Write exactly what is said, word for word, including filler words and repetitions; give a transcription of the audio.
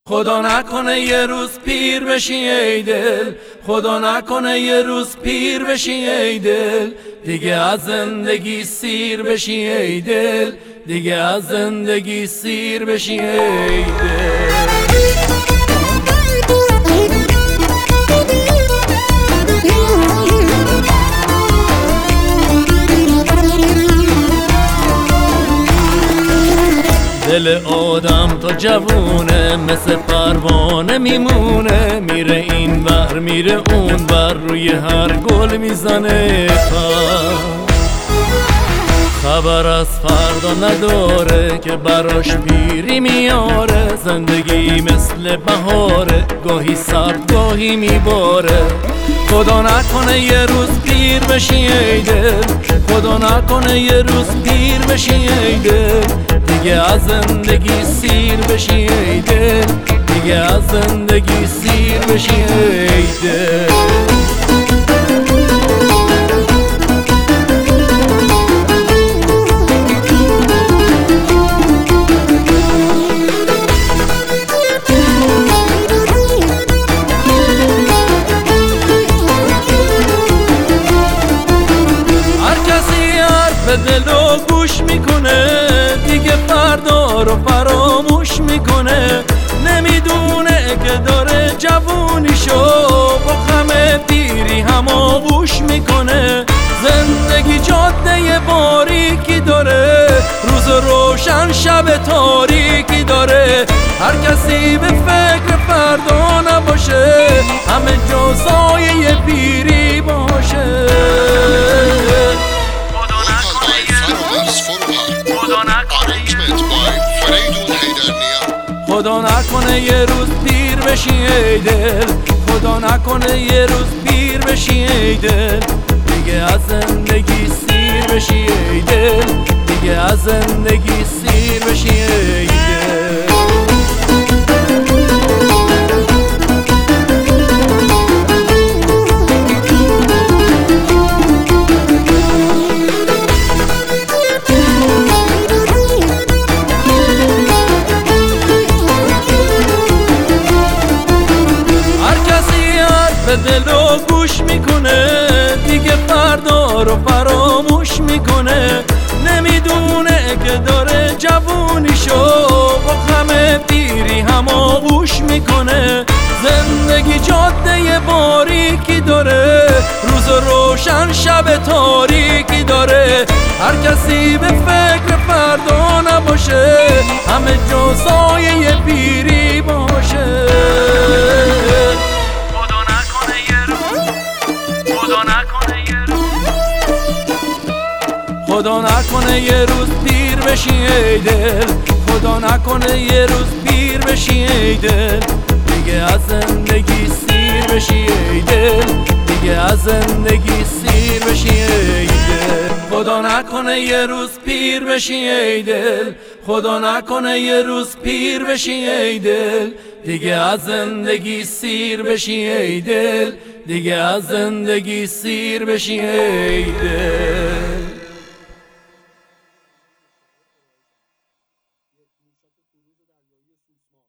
خدا نکنه یه روز پیر بشی ای دل، خدا نکنه یه روز پیر بشی ای دل، دیگه از زندگی سیر بشی ای دل، دیگه از زندگی سیر بشی ای دل. دل آدم تا جوونه مثل پروانه میمونه، میره این ور میره اون ور، روی هر گل میزنه پر. خبر از فردا نداره که براش پیری میاره، زندگی مثل بهاره، گاهی سرد گاهی میباره. خدا نکنه یه روز پیر بشی ای دل، خدا نکنه یه روز پیر بشی ای دل، دیگه از زندگی سیر بشی ای دل، دیگه از زندگی سیر بشی ای دل. به دل و گوش میکنه، دیگه فردا رو فراموش میکنه، نمیدونه که داره جوونیشو با غم پیری هماغوش میکنه. زندگی جاده باریکی داره، روز روشن شب تاریکی داره، هر کسی به فکر فردا نباشه، همه جا سایه پیری باشه. خدا نکنه یه روز پیر بشی ای دل، خدا نکنه یه روز پیر بشی ای دل، دیگه از زندگی سیر بشی ای دل، دیگه از زندگی سیر بشی ای دل. به دل و گوش میکنه، دیگه فردا رو فراموش میکنه، نمیدونه که داره جوونیشو با غم پیری هماغوش میکنه. زندگی جاده باریکی داره، روز روشن شب تاریکی داره، هر کسی به فکر فردا نباشه، همه جا سایه پیری باشه. خدا نکنه یه روز پیر بشی ای دل، خدا نکنه یه روز پیر بشی ای دل، دیگه از زندگی سیر بشی ای دل، دیگه از زندگی سیر بشی ای دل. خدا نکنه یه روز پیر بشی ای دل، خدا نکنه یه روز پیر بشی ای دل، دیگه از زندگی سیر بشی ای دل، دیگه از زندگی سیر بشی ای دل.